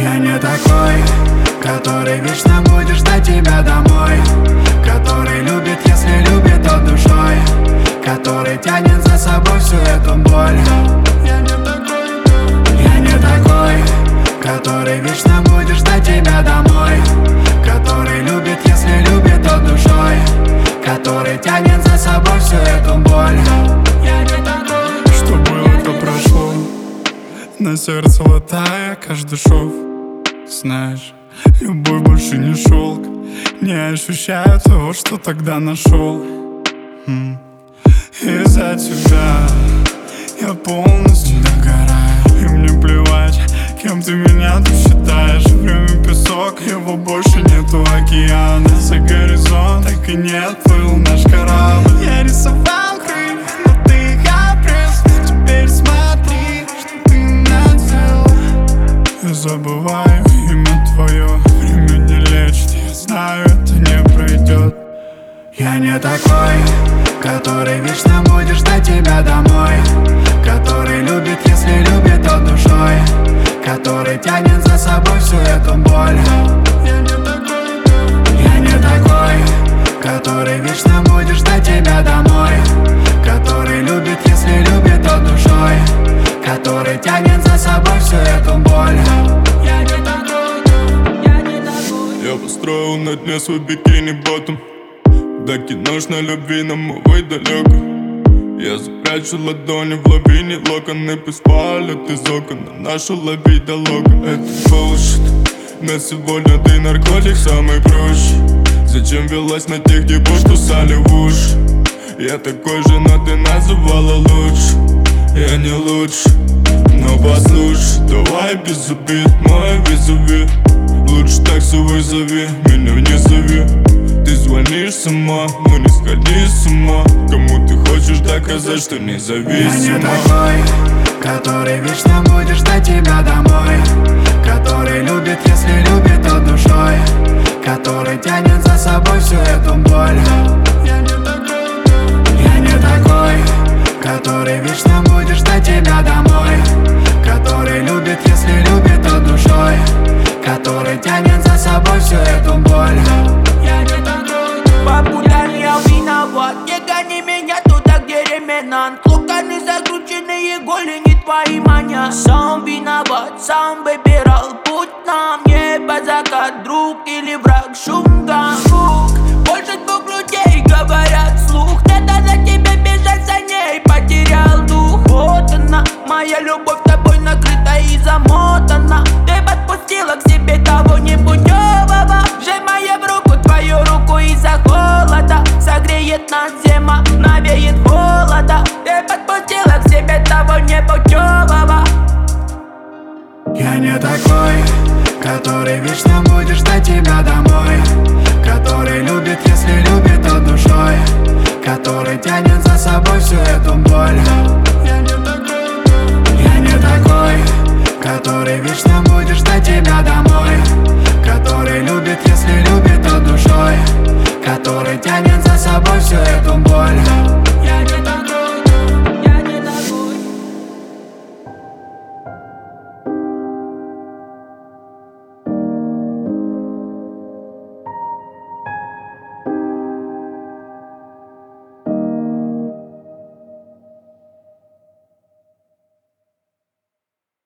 Я не такой, который вечно будет ждать тебя домой, который любит, если любит от душой, который тянет за собой всю эту боль. Я не такой, который вечно будет ждать тебя домой, который любит, если любит от душой, который тянет за собой всю эту боль. Я не такой. Что было, то прошло. На сердце латая каждый шов. Знаешь, любовь больше не шелк. Не ощущаю того, что тогда нашел. Из-за тебя я полностью догораю. И мне плевать, кем ты меня тут считаешь. Время песок, его больше нету океана. За горизонт так и не отплыл наш корабль. Я рисовал крылья, но ты их обрез. Теперь смотри, что ты надел. Я забываю имя твое, время не лечит. Я знаю, это не пройдет. Я не такой, который вечно будет ждать тебя домой, который любит, если любит от душой, который тянет за собой всю эту боль. Я не такой, который вечно будет ждать тебя домой, который любит, если любит от душой, который тянет за собой всю эту боль. Я не такой. Я построил на дне свой бикини-ботом. До киношной любви нам, увы, далеко. Я запрячу ладони в лавине, локоны пусть палят из окон, а нашу ловить до локон. Это bullshit. На сегодня ты наркотик самый проще. Зачем велась на тех, где что сали в уши? Я такой же, но ты называла лучше. Я не лучше, но послушай, давай без обид, мой визави. Лучше такси вызови, меня не зови. Ты звонишь сама, ну не сходи с ума. Кому ты хочешь доказать, что независима. Я не такой, который вечно будет ждать тебя домой, который любит, если любит от душой, который тянет за собой всю эту боль. Я не такой, который вечно будет ждать тебя домой, который любит, если любит от душой, который тянет за собой всю эту боль. Я не такой. Бабуля, я виноват. Не гони меня туда, где ремена. Локоны закрученные, голени твои маня. Сам виноват, сам выбирал путь нам. Небо, закат, друг или враг, шум